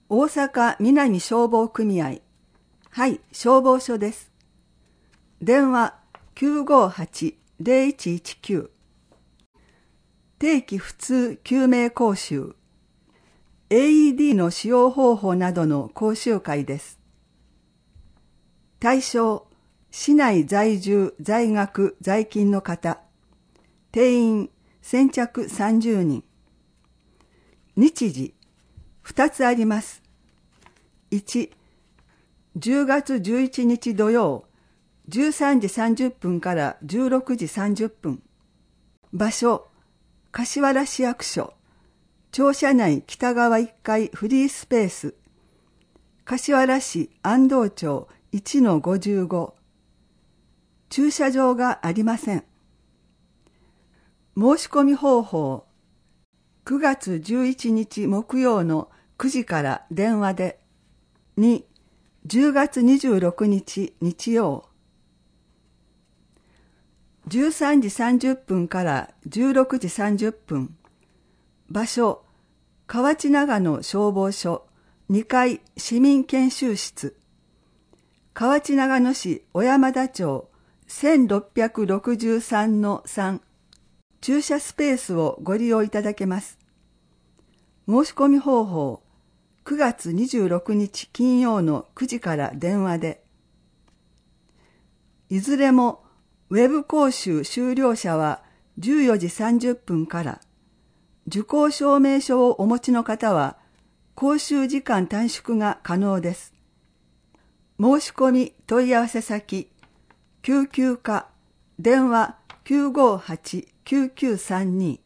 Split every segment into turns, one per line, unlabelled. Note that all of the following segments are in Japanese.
大阪南消防組合。はい、消防署です。電話958-0119。定期普通救命講習。AED の使用方法などの講習会です。対象、市内在住、在学、在勤の方。定員、先着30人。日時、2つあります。1、10月11日土曜、13時30分から16時30分。場所、柏原市役所。庁舎内北側1階フリースペース。柏原市安藤町 1-55。駐車場がありません。申し込み方法。9月11日木曜の9時から電話で。2、10月26日日曜。13時30分から16時30分。場所、河内長野消防署2階市民研修室。河内長野市小山田町 1663-3。駐車スペースをご利用いただけます。申し込み方法、9月26日金曜の9時から電話で。いずれもウェブ講習終了者は14時30分から、受講証明書をお持ちの方は講習時間短縮が可能です。申し込み問い合わせ先、救急課、電話958-9932。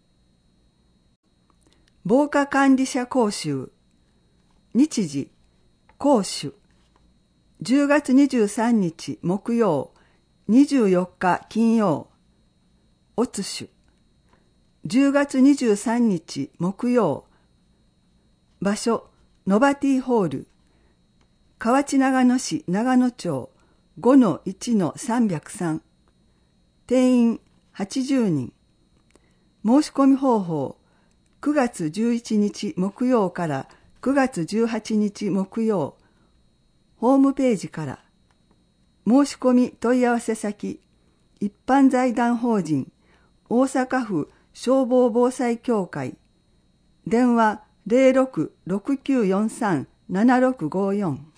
防火管理者講習。日時、講習。10月23日木曜、24日金曜。おつしゅ。10月23日木曜。場所、ノバティホール。河内長野市長野町 5-1-303。定員80人。申し込み方法、9月11日木曜から9月18日木曜。ホームページから。申し込み問い合わせ先、一般財団法人大阪府消防防災協会。電話06-6943-7654。